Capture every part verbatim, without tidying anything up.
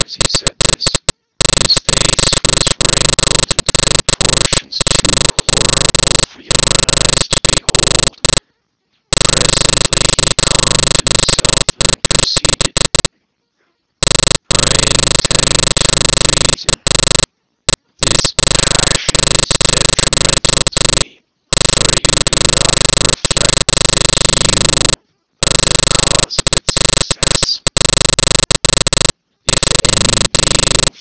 as he said this. His face was wrinkled into proportions too horrible for your eyes to behold. Presently he calmed himself and proceeded. I intend to reason. This passion is detrimental to me, for you do not reflect that you are the cause of its success. If envy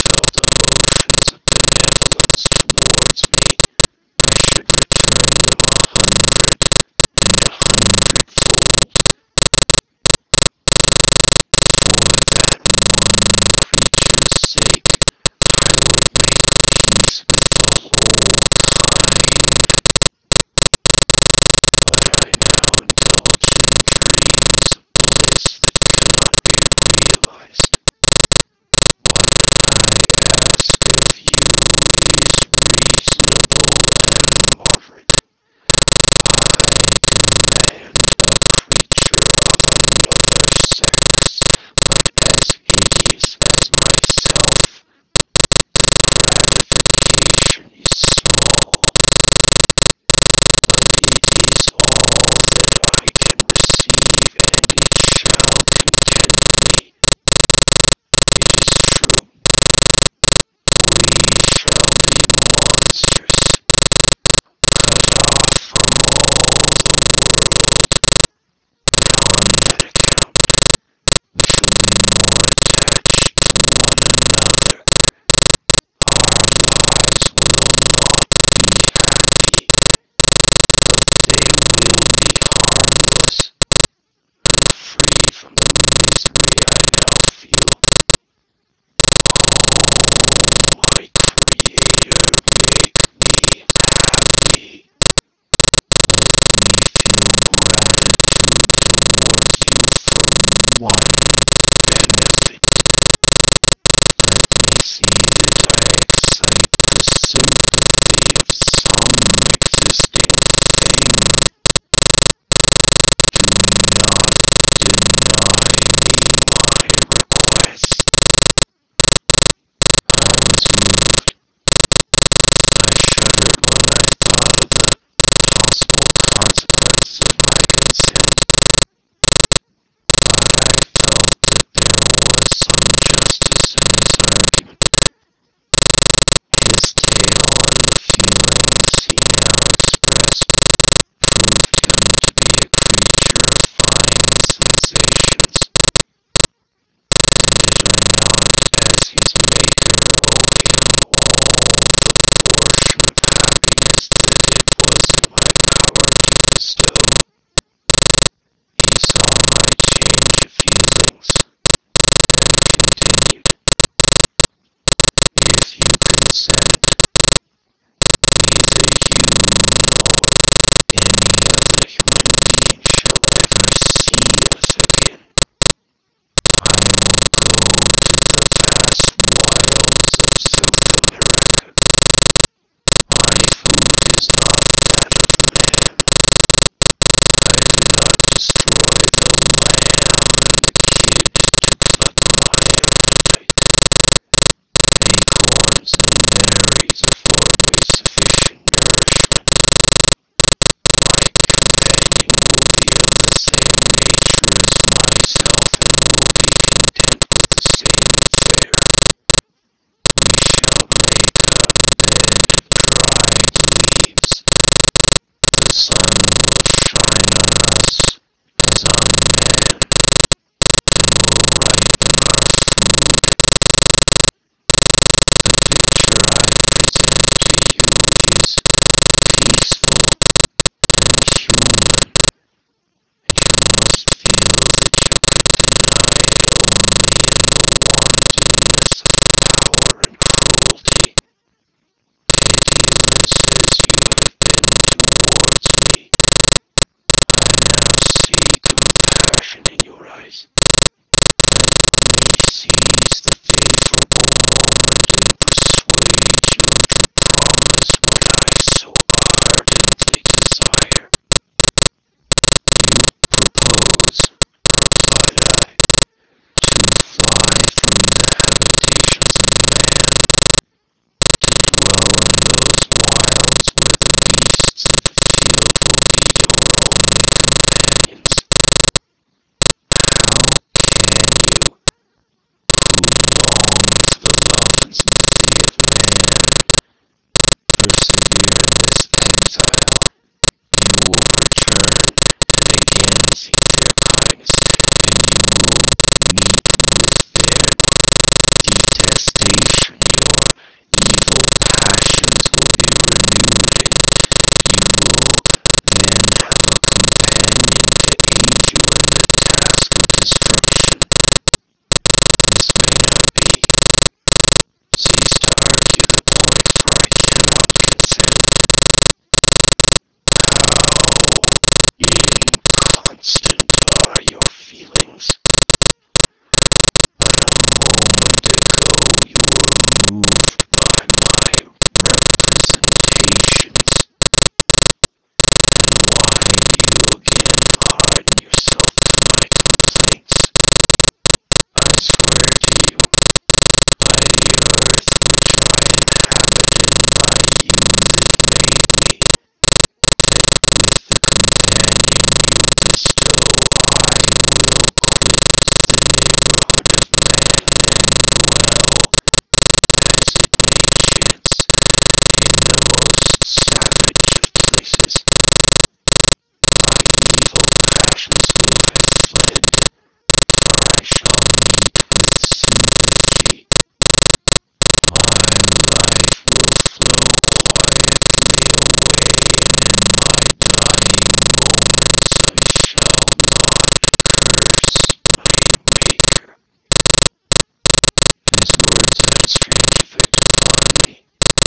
a strange effect upon me.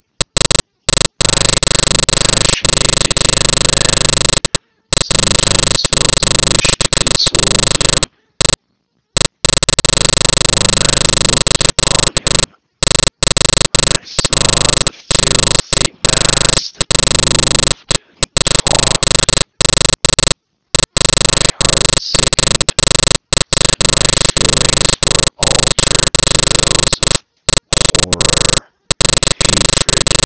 I compassionated him and sometimes felt a wish to console him. But when I looked upon him, when I saw the filthy mass that moved and talked, my heart sickened, and my feelings were altered to those of horror and hatred.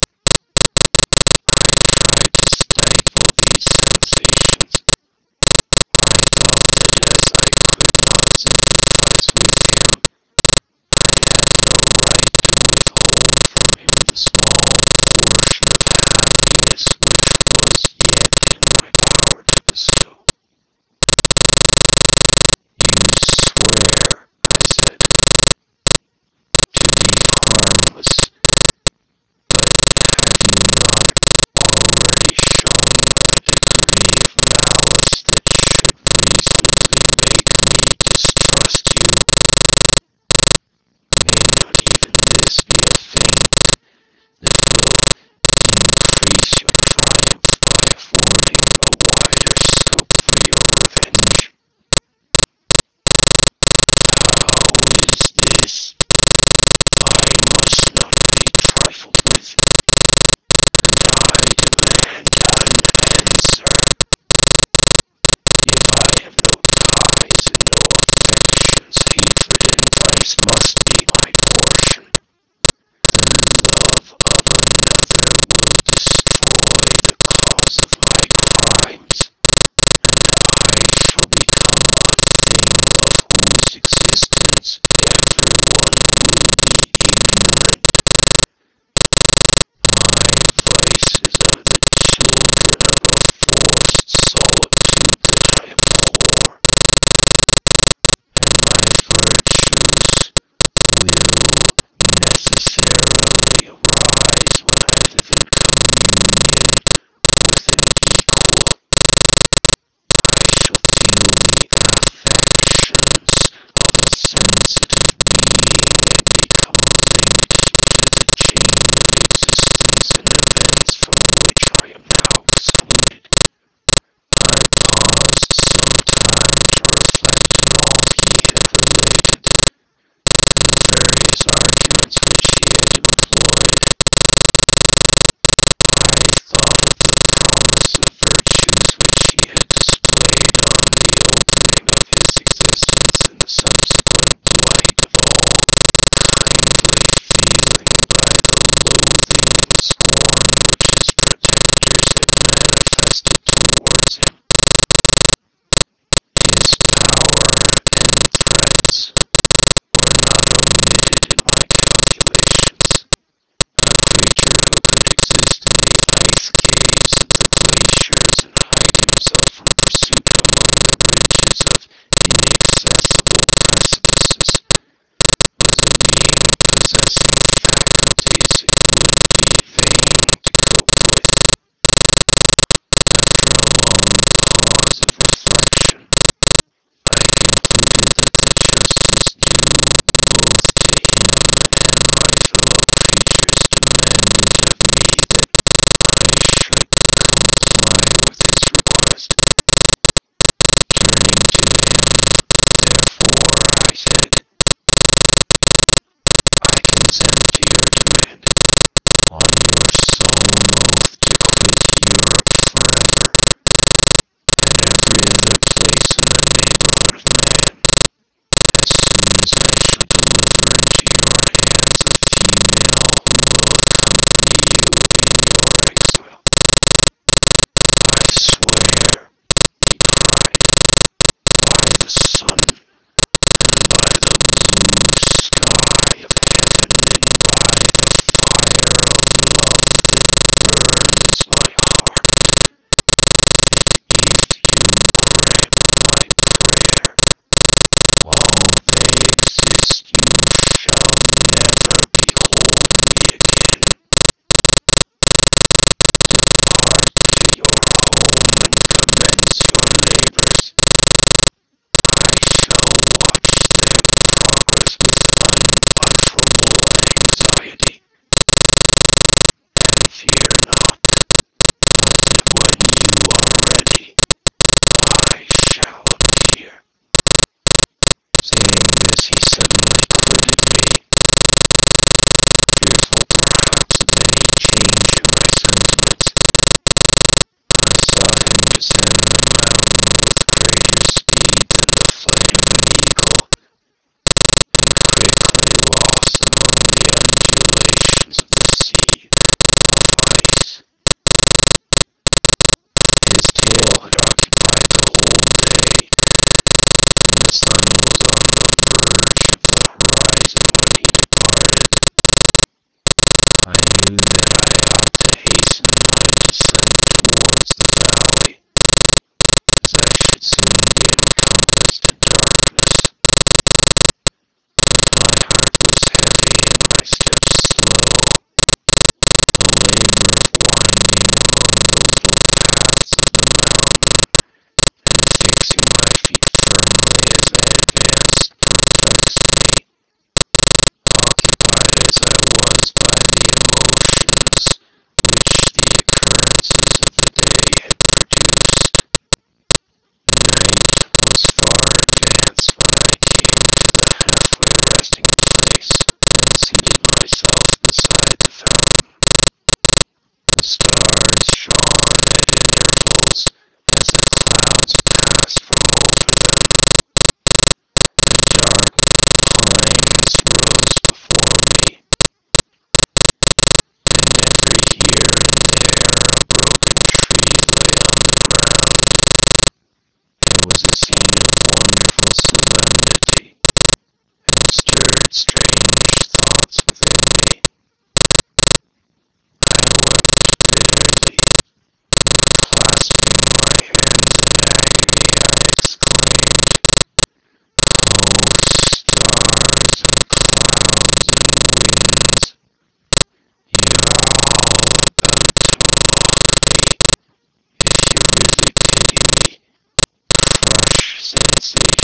I tried to stifle these sensations. I thought that as I could not sympathize with him, I had no right to withhold from him the small portion of happiness which was yet in my power to bestow. "You swear," I said, "to be harmless, but have you not already shown a degree of malice that should reasonably make me distrust you? May not even this be a feint that will increase your triumph by affording a wider scope for your revenge? How is this? I must not be trifled with, and I demand an answer. If I have no ties and no affections, hatred and vice must be my portion. The love of another will destroy the cause of my crimes, and I shall become a thing of whose existence everyone will be ignorant. My vices are the children of a forced solitude that I abhor, and my virtues will necessarily arise when I live in communion with an equal. I shall feel the affections of a sensitive being and become linked to the chain of existence and events from which I am now excluded." I paused some time to reflect on all he had related, and the various arguments which he had employed. I thought of the promise of virtues which he had displayed on the opening of his existence and the subsequent blight of all kindly feeling by the loathing and scorn which his protectors had manifested towards him. His power and threats were not omitted in my calculations. A creature who could exist in the ice caves of the glaciers and hide himself from pursuit among the ridges of inaccessible instead of